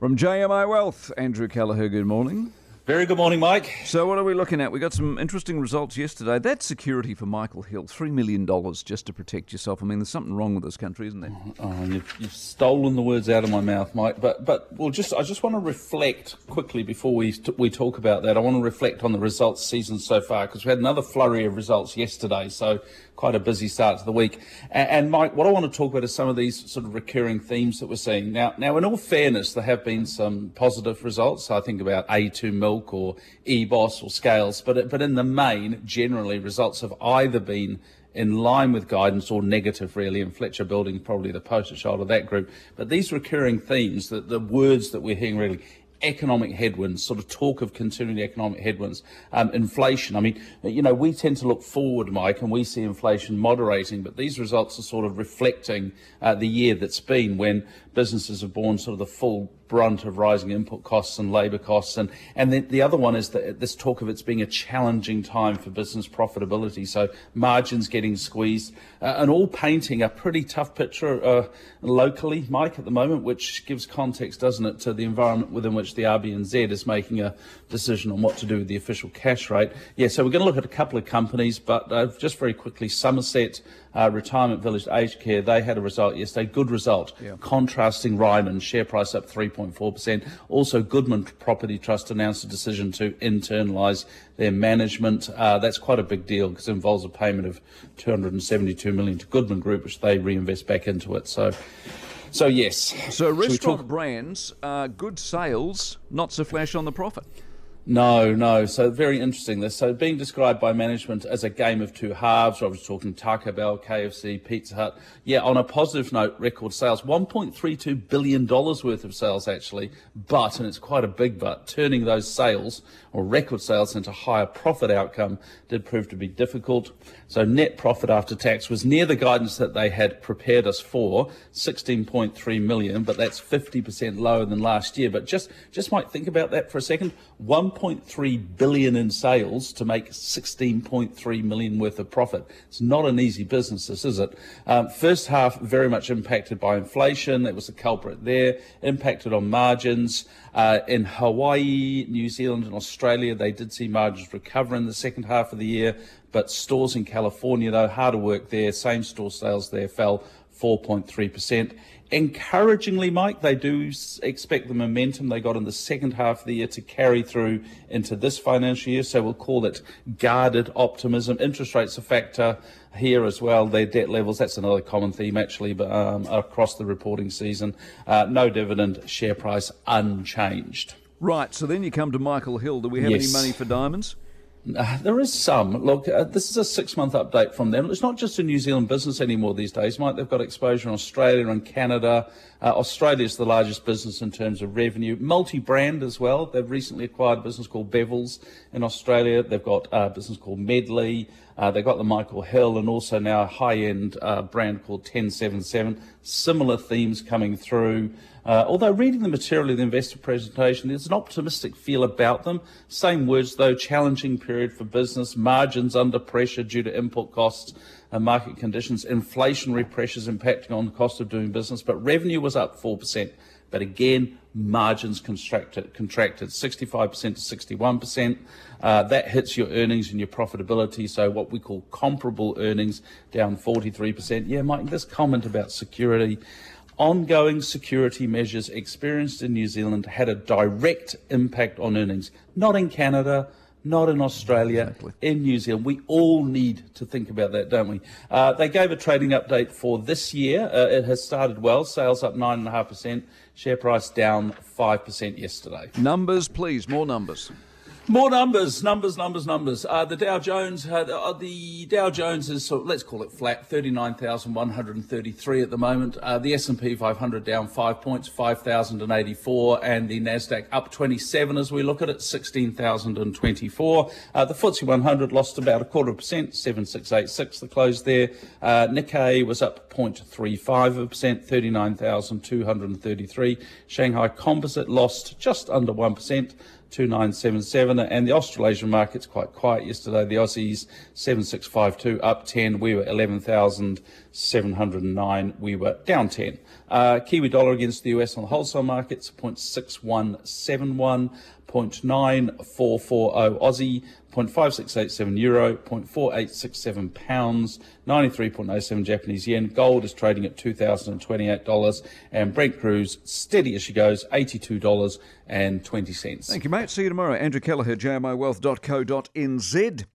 From JMI Wealth, Andrew Callagher, good morning. Very good morning, Mike. So what are we looking at? We got some interesting results yesterday. That security for Michael Hill, $3 million just to protect yourself. I mean, there's something wrong with this country, isn't there? Oh, you've stolen the words out of my mouth, Mike. But I just want to reflect quickly before we talk about that. I want to reflect on the results season so far, because we had another flurry of results yesterday. So quite a busy start to the week. And Mike, what I want to talk about is some of these sort of recurring themes that we're seeing. Now, in all fairness, there have been some positive results. I think about A2 Milk or EBOS or Scales, but in the main, generally, results have either been in line with guidance or negative, really, and Fletcher Building probably the poster child of that group. But these recurring themes, the words that we're hearing really, economic headwinds, sort of talk of continuing economic headwinds, inflation. I mean, we tend to look forward, Mike, and we see inflation moderating, but these results are sort of reflecting the year that's been, when businesses have borne sort of the full brunt of rising input costs and labour costs. And the other one is that this talk of it's being a challenging time for business profitability. So margins getting squeezed, and all painting a pretty tough picture locally, Mike, at the moment, which gives context, doesn't it, to the environment within which the RBNZ is making a decision on what to do with the official cash rate. Yeah, so we're going to look at a couple of companies, but just very quickly, Somerset Retirement Village Aged Care, they had a result yesterday, good result. Yeah. Contrasting Ryman, share price up 3.4%. Also, Goodman Property Trust announced a decision to internalise their management. That's quite a big deal because it involves a payment of $272 million to Goodman Group, which they reinvest back into it. So yes. So restaurant brands, good sales, not so flash on the profit. No. So very interesting this. So being described by management as a game of two halves. I was talking Taco Bell, KFC, Pizza Hut. Yeah, on a positive note, record sales, $1.32 billion worth of sales actually. But, and it's quite a big but, turning those sales or record sales into higher profit outcome did prove to be difficult. So net profit after tax was near the guidance that they had prepared us for, 16.3 million, but that's 50% lower than last year. But just might think about that for a second. 1.3 billion in sales to make 16.3 million worth of profit. It's not an easy business, this, is it? First half very much impacted by inflation. That was the culprit there. Impacted on margins. In Hawaii, New Zealand and Australia, they did see margins recover in the second half of the year. But stores in California, though, harder work there. Same store sales there fell 4.3%. Encouragingly, Mike, they do expect the momentum they got in the second half of the year to carry through into this financial year. So we'll call it guarded optimism. Interest rates a factor here as well. Their debt levels, that's another common theme actually, but across the reporting season. No dividend, share price unchanged. Right, so then you come to Michael Hill. Do we have any money for diamonds? There is some. Look, this is a 6-month update from them. It's not just a New Zealand business anymore these days, Mike. They've got exposure in Australia and Canada. Australia is the largest business in terms of revenue. Multi-brand as well. They've recently acquired a business called Bevels in Australia. They've got a business called Medley. They've got the Michael Hill and also now a high-end brand called 1077. Similar themes coming through. Although reading the material of the investor presentation, there's an optimistic feel about them. Same words though, challenging period for business, margins under pressure due to input costs and market conditions, inflationary pressures impacting on the cost of doing business, but revenue was up 4%. But again, margins contracted 65% to 61%. That hits your earnings and your profitability. So what we call comparable earnings down 43%. Yeah, Mike, this comment about security. Ongoing security measures experienced in New Zealand had a direct impact on earnings. Not in Canada, not in Australia, exactly. In New Zealand. We all need to think about that, don't we? They gave a trading update for this year. It has started well. Sales up 9.5%. Share price down 5% yesterday. Numbers, please. More numbers. More numbers. The Dow Jones is, let's call it flat, 39,133 at the moment. The S&P 500 down 5 points, 5,084, and the Nasdaq up 27 as we look at it, 16,024. The FTSE 100 lost about 0.25%, 7686 the close there. Nikkei was up 0.35%, 39,233. Shanghai Composite lost just under 1%. 2977, and the Australasian market's quite quiet yesterday. The Aussies 7652 up 10. We were 11,000 709. We were down 10. Kiwi dollar against the US on the wholesale markets, 0.6171. 0.9440 Aussie, 0.5687 euro, 0.4867 pounds, 93.07 Japanese yen. Gold is trading at $2,028, and Brent cruise steady as she goes, $82.20. Thank you, mate. See you tomorrow. Andrew Kelleher, jmowealth.co.nz.